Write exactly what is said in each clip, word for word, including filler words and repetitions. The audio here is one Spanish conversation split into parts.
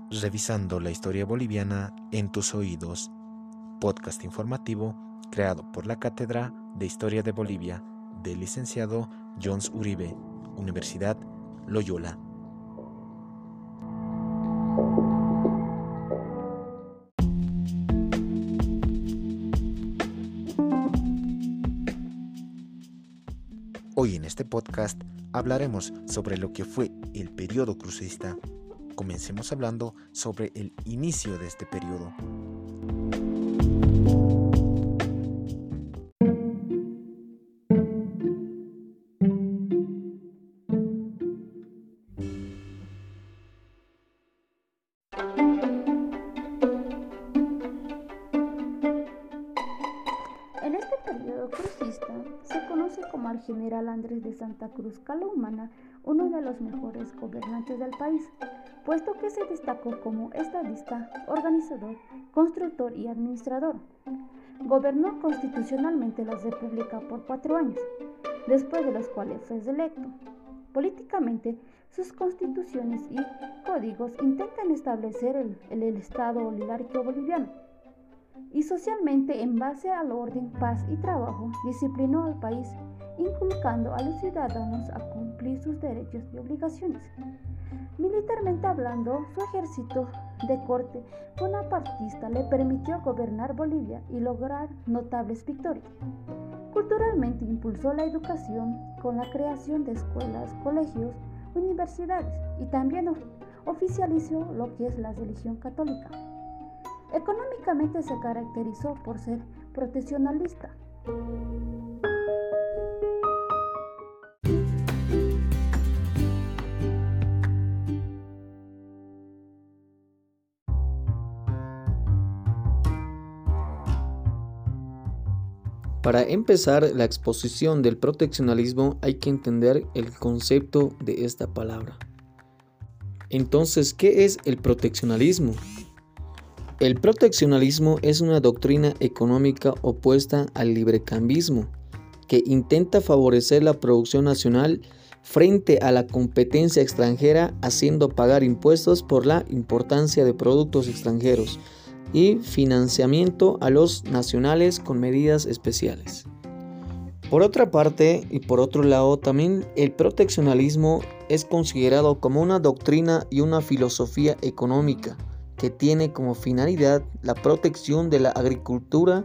Revisando la historia boliviana en tus oídos, podcast informativo creado por la Cátedra de Historia de Bolivia del licenciado Jones Uribe, Universidad Loyola. Hoy en este podcast hablaremos sobre lo que fue el periodo crucista. Comencemos hablando sobre el inicio de este periodo. En este periodo crucista se conoce como al general Andrés de Santa Cruz Calaumana, uno de los mejores gobernantes del país, puesto que se destacó como estadista, organizador, constructor y administrador. Gobernó constitucionalmente la República por cuatro años, después de los cuales fue reelecto. Políticamente, sus constituciones y códigos intentan establecer el, el, el Estado oligárquico boliviano, y socialmente, en base al orden, paz y trabajo, disciplinó al país, inculcando a los ciudadanos a cumplir sus derechos y obligaciones. Militarmente hablando, su ejército de corte bonapartista le permitió gobernar Bolivia y lograr notables victorias. Culturalmente impulsó la educación con la creación de escuelas, colegios, universidades y también oficializó lo que es la religión católica. Económicamente se caracterizó por ser proteccionalista. Para empezar la exposición del proteccionalismo hay que entender el concepto de esta palabra. Entonces, ¿qué es el proteccionalismo? El proteccionalismo es una doctrina económica opuesta al librecambismo, que intenta favorecer la producción nacional frente a la competencia extranjera, haciendo pagar impuestos por la importancia de productos extranjeros y financiamiento a los nacionales con medidas especiales. Por otra parte, y por otro lado, también el proteccionalismo es considerado como una doctrina y una filosofía económica que tiene como finalidad la protección de la agricultura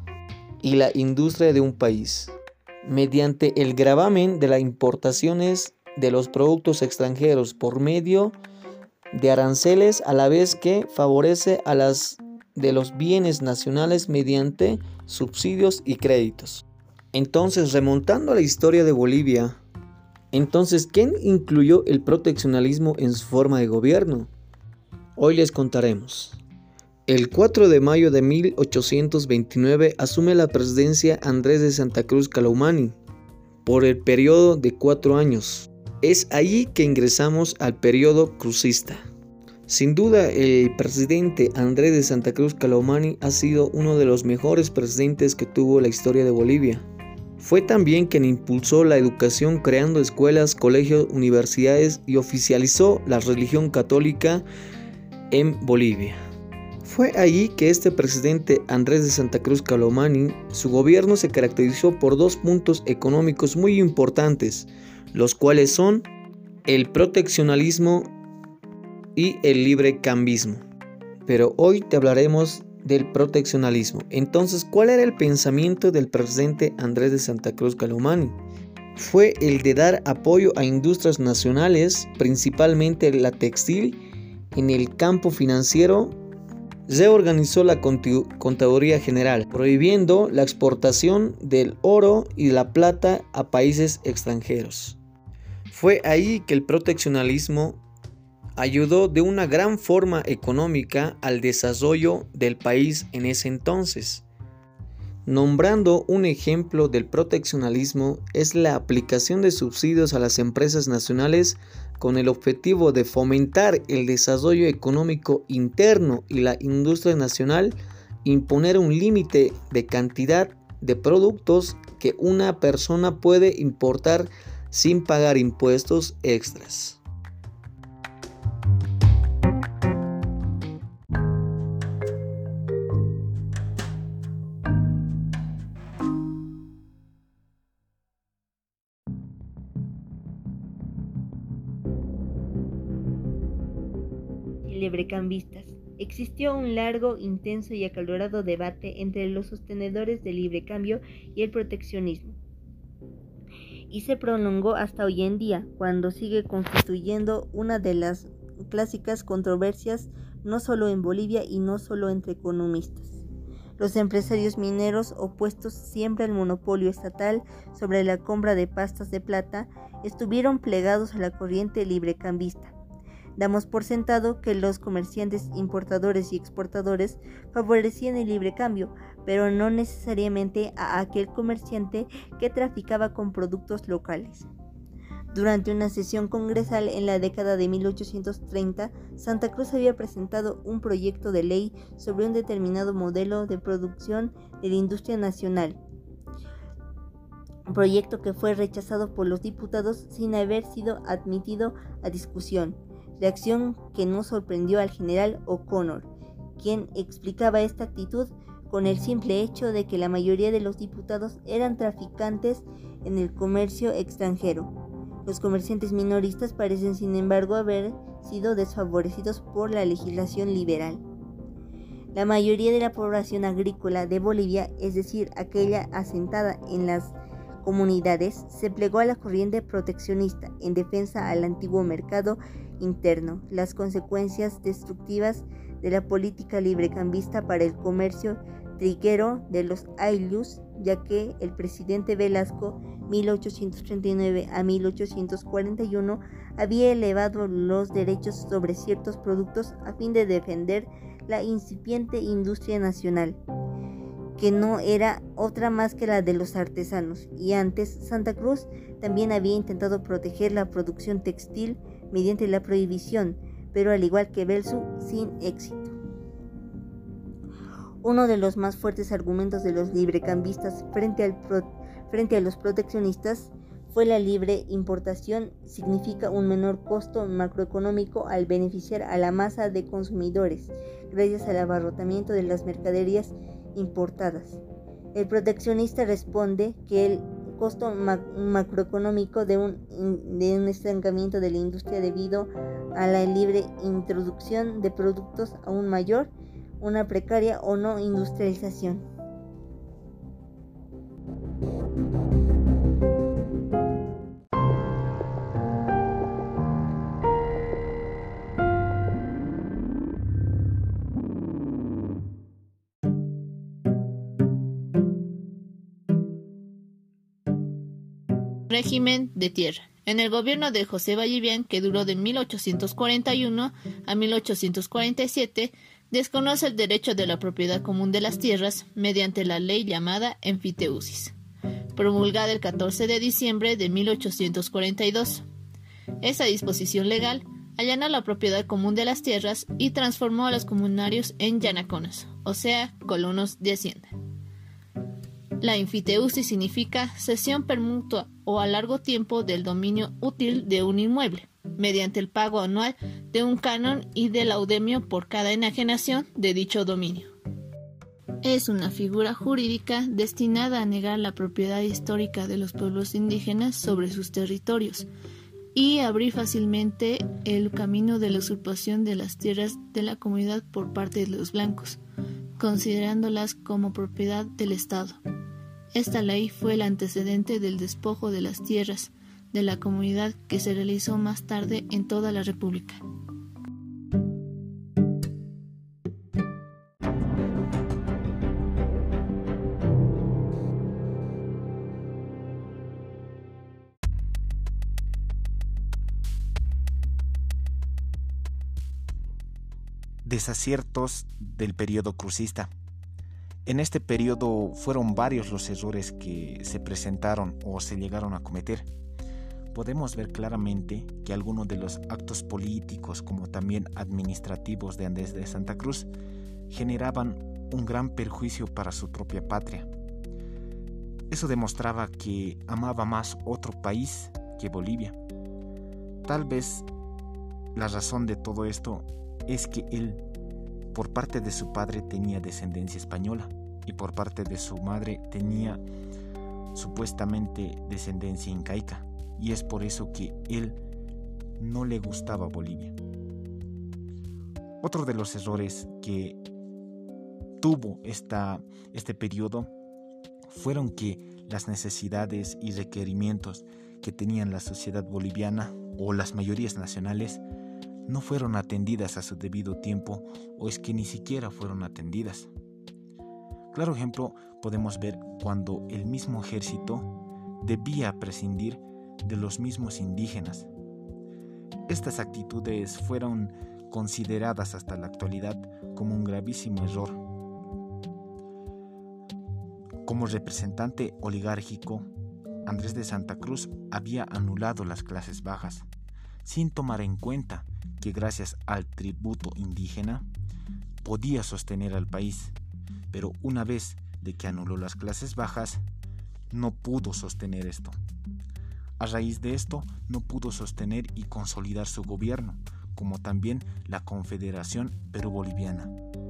y la industria de un país, mediante el gravamen de las importaciones de los productos extranjeros por medio de aranceles, a la vez que favorece a las de los bienes nacionales mediante subsidios y créditos. Entonces, remontando a la historia de Bolivia, entonces, ¿quién incluyó el proteccionalismo en su forma de gobierno? Hoy les contaremos. El cuatro de mayo de mil ochocientos veintinueve asume la presidencia Andrés de Santa Cruz Calaumani por el periodo de cuatro años. Es allí que ingresamos al periodo crucista. Sin duda, el presidente Andrés de Santa Cruz Calaumani ha sido uno de los mejores presidentes que tuvo la historia de Bolivia. Fue también quien impulsó la educación creando escuelas, colegios, universidades y oficializó la religión católica en Bolivia. Fue allí que este presidente Andrés de Santa Cruz Calaumani, su gobierno se caracterizó por dos puntos económicos muy importantes, los cuales son el proteccionalismo y el librecambismo. Pero hoy te hablaremos del proteccionalismo. Entonces, ¿cuál era el pensamiento del presidente Andrés de Santa Cruz Calaumani? Fue el de dar apoyo a industrias nacionales, principalmente la textil. En el campo financiero, reorganizó la Contaduría General, prohibiendo la exportación del oro y la plata a países extranjeros. Fue ahí que el proteccionalismo ayudó de una gran forma económica al desarrollo del país en ese entonces. Nombrando un ejemplo del proteccionalismo es la aplicación de subsidios a las empresas nacionales con el objetivo de fomentar el desarrollo económico interno y la industria nacional, imponer un límite de cantidad de productos que una persona puede importar sin pagar impuestos extras. librecambistas. Existió un largo, intenso y acalorado debate entre los sostenedores del libre cambio y el proteccionismo, y se prolongó hasta hoy en día, cuando sigue constituyendo una de las clásicas controversias no solo en Bolivia y no solo entre economistas. Los empresarios mineros, opuestos siempre al monopolio estatal sobre la compra de pastas de plata, estuvieron plegados a la corriente librecambista. Damos por sentado que los comerciantes importadores y exportadores favorecían el libre cambio, pero no necesariamente a aquel comerciante que traficaba con productos locales. Durante una sesión congresal en la década de mil ochocientos treinta, Santa Cruz había presentado un proyecto de ley sobre un determinado modelo de producción de la industria nacional, un proyecto que fue rechazado por los diputados sin haber sido admitido a discusión. Reacción que no sorprendió al general O'Connor, quien explicaba esta actitud con el simple hecho de que la mayoría de los diputados eran traficantes en el comercio extranjero. Los comerciantes minoristas parecen, sin embargo, haber sido desfavorecidos por la legislación liberal. La mayoría de la población agrícola de Bolivia, es decir, aquella asentada en las comunidades, se plegó a la corriente proteccionista en defensa al antiguo mercado interno. Las consecuencias destructivas de la política librecambista para el comercio triguero de los ayllus, ya que el presidente Velasco, mil ochocientos treinta y nueve a mil ochocientos cuarenta y uno, había elevado los derechos sobre ciertos productos a fin de defender la incipiente industria nacional, que no era otra más que la de los artesanos, y antes Santa Cruz también había intentado proteger la producción textil mediante la prohibición, pero al igual que Belzu, sin éxito. Uno de los más fuertes argumentos de los librecambistas frente, al pro, frente a los proteccionistas fue la libre importación significa un menor costo macroeconómico al beneficiar a la masa de consumidores, gracias al abarrotamiento de las mercaderías importadas. El proteccionista responde que el costo ma- macroeconómico de un, de un estancamiento de la industria debido a la libre introducción de productos aún mayor, una precaria o no industrialización. Régimen de tierra. En el gobierno de José Vallivian, que duró de mil ochocientos cuarenta y uno a mil ochocientos cuarenta y siete, desconoce el derecho de la propiedad común de las tierras mediante la ley llamada Enfiteusis, promulgada el catorce de diciembre de mil ochocientos cuarenta y dos. Esa disposición legal allanó la propiedad común de las tierras y transformó a los comunarios en yanaconas, o sea, colonos de hacienda. La enfiteusis significa cesión permutua o a largo tiempo del dominio útil de un inmueble, mediante el pago anual de un canon y de laudemio por cada enajenación de dicho dominio. Es una figura jurídica destinada a negar la propiedad histórica de los pueblos indígenas sobre sus territorios y abrir fácilmente el camino de la usurpación de las tierras de la comunidad por parte de los blancos, considerándolas como propiedad del Estado. Esta ley fue el antecedente del despojo de las tierras de la comunidad que se realizó más tarde en toda la República. Desaciertos del periodo crucista. En este periodo fueron varios los errores que se presentaron o se llegaron a cometer. Podemos ver claramente que algunos de los actos políticos como también administrativos de Andrés de Santa Cruz generaban un gran perjuicio para su propia patria. Eso demostraba que amaba más otro país que Bolivia. Tal vez la razón de todo esto es que él, por parte de su padre, tenía descendencia española y por parte de su madre tenía supuestamente descendencia incaica, y es por eso que él no le gustaba Bolivia. Otro de los errores que tuvo esta, este periodo fueron que las necesidades y requerimientos que tenían la sociedad boliviana o las mayorías nacionales no fueron atendidas a su debido tiempo, o es que ni siquiera fueron atendidas. Claro ejemplo podemos ver cuando el mismo ejército debía prescindir de los mismos indígenas. Estas actitudes fueron consideradas hasta la actualidad como un gravísimo error. Como representante oligárquico, Andrés de Santa Cruz había anulado las clases bajas, sin tomar en cuenta que gracias al tributo indígena podía sostener al país, pero una vez de que anuló las clases bajas, no pudo sostener esto. A raíz de esto, no pudo sostener y consolidar su gobierno, como también la Confederación Perú-Boliviana.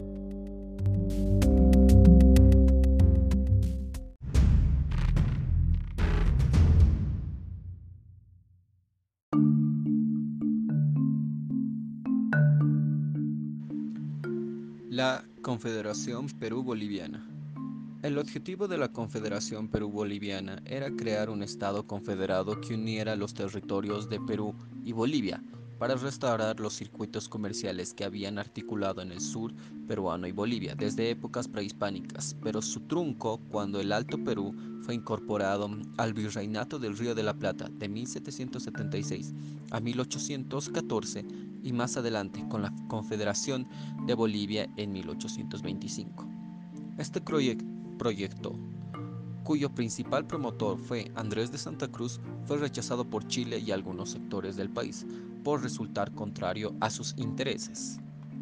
La Confederación Perú-Boliviana. El objetivo de la Confederación Perú-Boliviana era crear un Estado confederado que uniera los territorios de Perú y Bolivia para restaurar los circuitos comerciales que habían articulado en el sur peruano y Bolivia desde épocas prehispánicas, pero su trunco cuando el Alto Perú fue incorporado al Virreinato del Río de la Plata de mil setecientos setenta y seis a mil ochocientos catorce y más adelante con la Confederación de Bolivia en mil ochocientos veinticinco. Este proyecto proyecto, cuyo principal promotor fue Andrés de Santa Cruz, fue rechazado por Chile y algunos sectores del país por resultar contrario a sus intereses.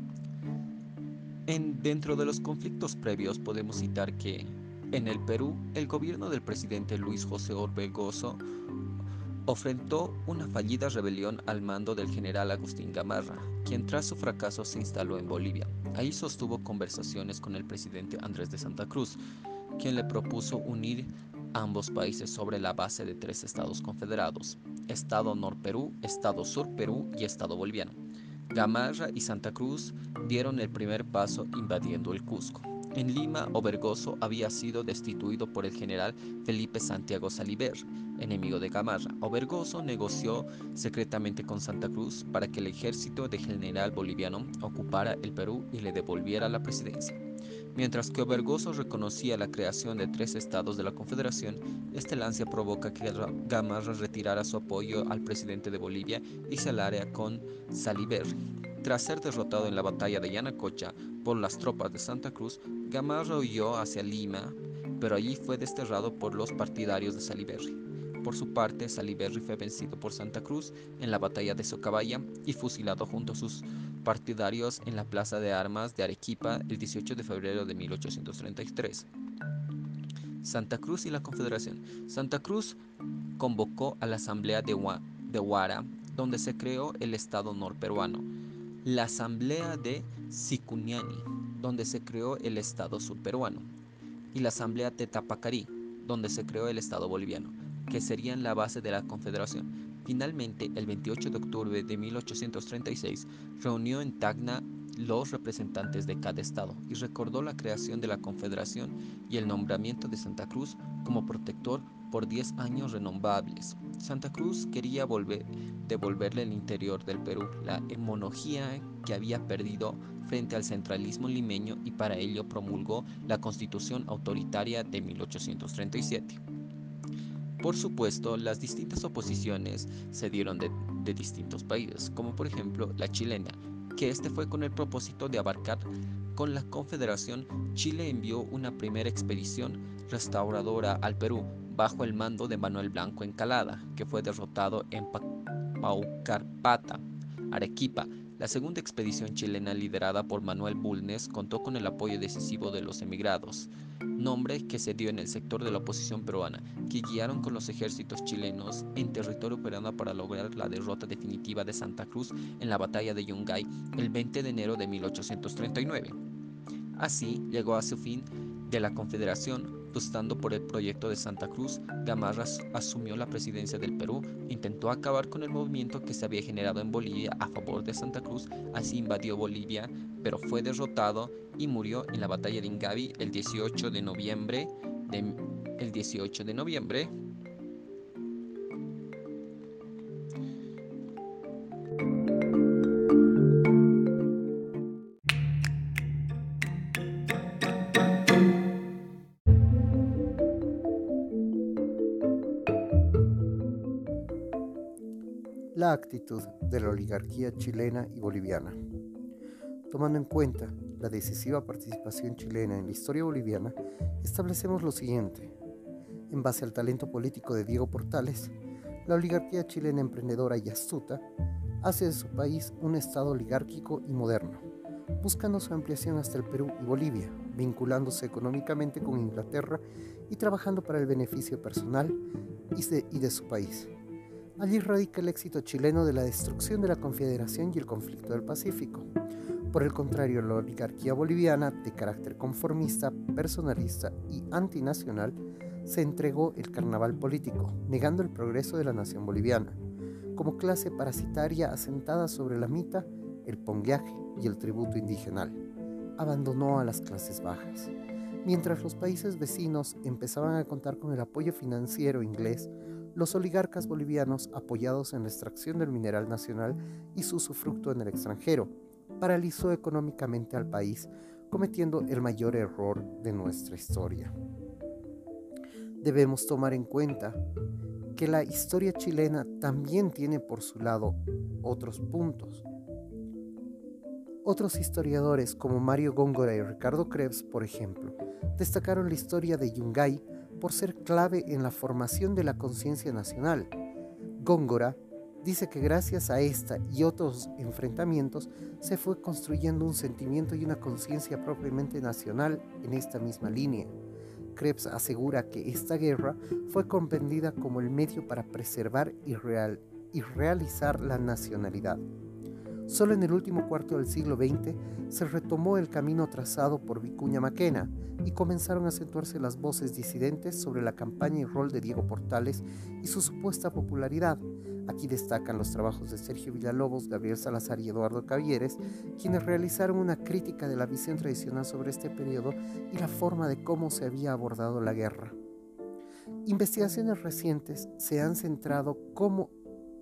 En, dentro de los conflictos previos podemos citar que en el Perú el gobierno del presidente Luis José Orbegoso enfrentó una fallida rebelión al mando del general Agustín Gamarra, quien tras su fracaso se instaló en Bolivia. Ahí sostuvo conversaciones con el presidente Andrés de Santa Cruz, quien le propuso unir ambos países sobre la base de tres estados confederados: Estado Nor Perú, Estado Sur Perú y Estado Boliviano. Gamarra y Santa Cruz dieron el primer paso invadiendo el Cusco. En Lima, Orbegoso había sido destituido por el general Felipe Santiago Saliver, enemigo de Gamarra. Orbegoso negoció secretamente con Santa Cruz para que el ejército del general boliviano ocupara el Perú y le devolviera la presidencia. Mientras que Orbegoso reconocía la creación de tres estados de la Confederación, este lance provoca que Gamarra retirara su apoyo al presidente de Bolivia y se aliara con Saliver. Tras ser derrotado en la batalla de Yanacocha por las tropas de Santa Cruz, Gamarra huyó hacia Lima, pero allí fue desterrado por los partidarios de Saliverri. Por su parte, Saliverri fue vencido por Santa Cruz en la batalla de Socabaya y fusilado junto a sus partidarios en la Plaza de Armas de Arequipa el dieciocho de febrero de mil ochocientos treinta y tres. Santa Cruz y la Confederación. Santa Cruz convocó a la Asamblea de, Hua- de Huara, donde se creó el Estado norperuano, la Asamblea de Sicuniani, donde se creó el Estado surperuano, y la Asamblea de Tapacarí, donde se creó el Estado boliviano, que serían la base de la Confederación. Finalmente, el veintiocho de octubre de mil ochocientos treinta y seis, reunió en Tacna los representantes de cada estado y recordó la creación de la Confederación y el nombramiento de Santa Cruz como protector por diez años renovables. Santa Cruz quería volver, devolverle al interior del Perú la hegemonía que había perdido frente al centralismo limeño y para ello promulgó la Constitución autoritaria de mil ochocientos treinta y siete. Por supuesto, las distintas oposiciones se dieron de, de distintos países, como por ejemplo la chilena, que este fue con el propósito de abarcar con la Confederación. Chile envió una primera expedición restauradora al Perú bajo el mando de Manuel Blanco Encalada, que fue derrotado en Paucarpata, Arequipa. La segunda expedición chilena, liderada por Manuel Bulnes, contó con el apoyo decisivo de los emigrados, nombre que se dio en el sector de la oposición peruana, que guiaron con los ejércitos chilenos en territorio peruano para lograr la derrota definitiva de Santa Cruz en la batalla de Yungay el veinte de enero de mil ochocientos treinta y nueve. Así llegó a su fin de la Confederación apostando por el proyecto de Santa Cruz, Gamarra asumió la presidencia del Perú, intentó acabar con el movimiento que se había generado en Bolivia a favor de Santa Cruz, así invadió Bolivia, pero fue derrotado y murió en la batalla de Ingavi el dieciocho de noviembre de, el dieciocho de noviembre La actitud de la oligarquía chilena y boliviana. Tomando en cuenta la decisiva participación chilena en la historia boliviana, establecemos lo siguiente. En base al talento político de Diego Portales, la oligarquía chilena emprendedora y astuta hace de su país un estado oligárquico y moderno, buscando su ampliación hasta el Perú y Bolivia, vinculándose económicamente con Inglaterra y trabajando para el beneficio personal y de, y de su país. Allí radica el éxito chileno de la destrucción de la Confederación y el conflicto del Pacífico. Por el contrario, la oligarquía boliviana, de carácter conformista, personalista y antinacional, se entregó el carnaval político, negando el progreso de la nación boliviana. Como clase parasitaria asentada sobre la mita, el pongueaje y el tributo indigenal, abandonó a las clases bajas. Mientras los países vecinos empezaban a contar con el apoyo financiero inglés, los oligarcas bolivianos, apoyados en la extracción del mineral nacional y su usufructo en el extranjero, paralizó económicamente al país, cometiendo el mayor error de nuestra historia. Debemos tomar en cuenta que la historia chilena también tiene por su lado otros puntos. Otros historiadores como Mario Góngora y Ricardo Krebs, por ejemplo, destacaron la historia de Yungay por ser clave en la formación de la conciencia nacional. Góngora dice que gracias a esta y otros enfrentamientos se fue construyendo un sentimiento y una conciencia propiamente nacional en esta misma línea. Krebs asegura que esta guerra fue comprendida como el medio para preservar y, real, y realizar la nacionalidad. Solo en el último cuarto del siglo veinte se retomó el camino trazado por Vicuña Maquena y comenzaron a acentuarse las voces disidentes sobre la campaña y rol de Diego Portales y su supuesta popularidad. Aquí destacan los trabajos de Sergio Villalobos, Gabriel Salazar y Eduardo Cavieres, quienes realizaron una crítica de la visión tradicional sobre este periodo y la forma de cómo se había abordado la guerra. Investigaciones recientes se han centrado cómo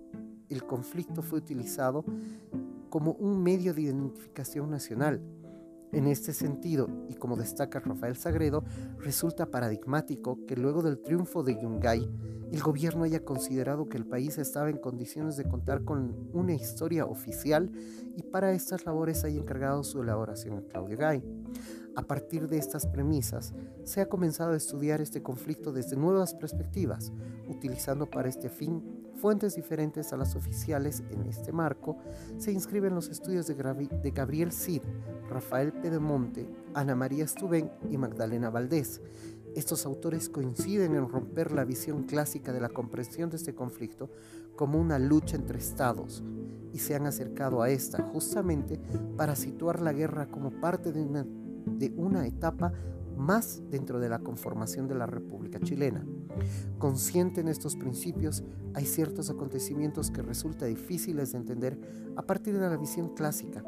el conflicto fue utilizado como un medio de identificación nacional. En este sentido, y como destaca Rafael Sagredo, resulta paradigmático que luego del triunfo de Yungay, el gobierno haya considerado que el país estaba en condiciones de contar con una historia oficial y para estas labores haya encargado su elaboración a Claudio Gay. A partir de estas premisas, se ha comenzado a estudiar este conflicto desde nuevas perspectivas, utilizando para este fin fuentes diferentes a las oficiales. En este marco se inscriben los estudios de, Gravi, de Gabriel Cid, Rafael Pedemonte, Ana María Stubén y Magdalena Valdés. Estos autores coinciden en romper la visión clásica de la comprensión de este conflicto como una lucha entre estados y se han acercado a esta justamente para situar la guerra como parte de una, de una etapa más dentro de la conformación de la República Chilena. Consciente en estos principios, hay ciertos acontecimientos que resulta difíciles de entender a partir de la visión clásica.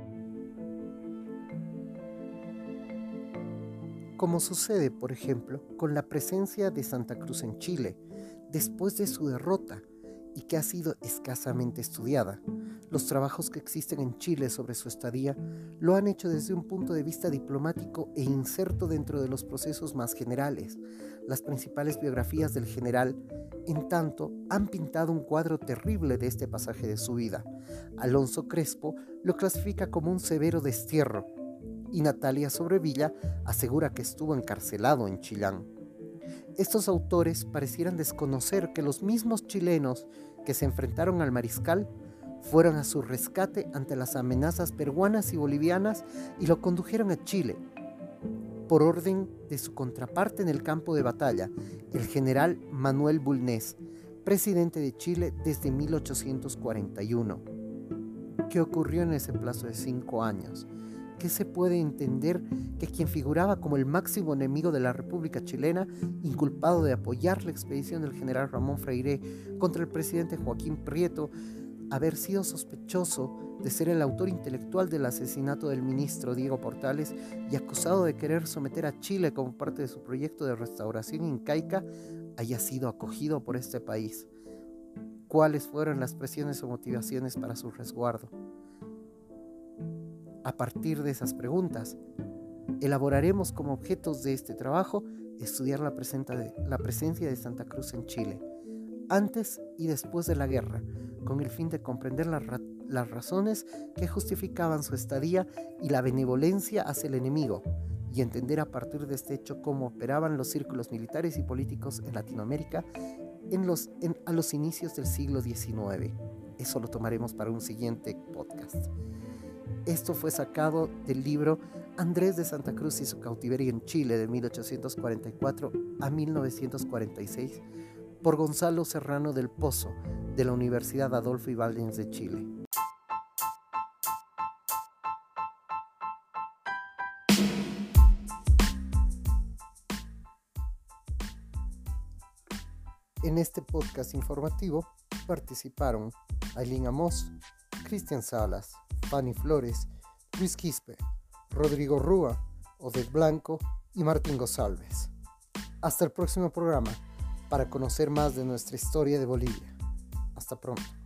Como sucede, por ejemplo, con la presencia de Santa Cruz en Chile, después de su derrota, y que ha sido escasamente estudiada. Los trabajos que existen en Chile sobre su estadía lo han hecho desde un punto de vista diplomático e inserto dentro de los procesos más generales. Las principales biografías del general, en tanto, han pintado un cuadro terrible de este pasaje de su vida. Alonso Crespo lo clasifica como un severo destierro, y Natalia Sobrevilla asegura que estuvo encarcelado en Chillán. Estos autores parecieran desconocer que los mismos chilenos que se enfrentaron al mariscal fueron a su rescate ante las amenazas peruanas y bolivianas y lo condujeron a Chile, por orden de su contraparte en el campo de batalla, el general Manuel Bulnes, presidente de Chile desde mil ochocientos cuarenta y uno. ¿Qué ocurrió en ese plazo de cinco años? ¿qué se puede entender que quien figuraba como el máximo enemigo de la República Chilena, inculpado de apoyar la expedición del general Ramón Freire contra el presidente Joaquín Prieto, haber sido sospechoso de ser el autor intelectual del asesinato del ministro Diego Portales y acusado de querer someter a Chile como parte de su proyecto de restauración incaica, haya sido acogido por este país? ¿Cuáles fueron las presiones o motivaciones para su resguardo? A partir de esas preguntas, elaboraremos como objetos de este trabajo estudiar la, de, la presencia de Santa Cruz en Chile, antes y después de la guerra, con el fin de comprender las, ra las razones que justificaban su estadía y la benevolencia hacia el enemigo, y entender a partir de este hecho cómo operaban los círculos militares y políticos en Latinoamérica en los, en, a los inicios del siglo diecinueve. Eso lo tomaremos para un siguiente podcast. Esto fue sacado del libro Andrés de Santa Cruz y su cautiverio en Chile de mil ochocientos cuarenta y cuatro a mil novecientos cuarenta y seis por Gonzalo Serrano del Pozo de la Universidad Adolfo Ibáñez de Chile. En este podcast informativo participaron Ailín Amos, Cristian Salas, Fanny Flores, Luis Quispe, Rodrigo Rúa, Odette Blanco y Martín González. Hasta el próximo programa para conocer más de nuestra historia de Bolivia. Hasta pronto.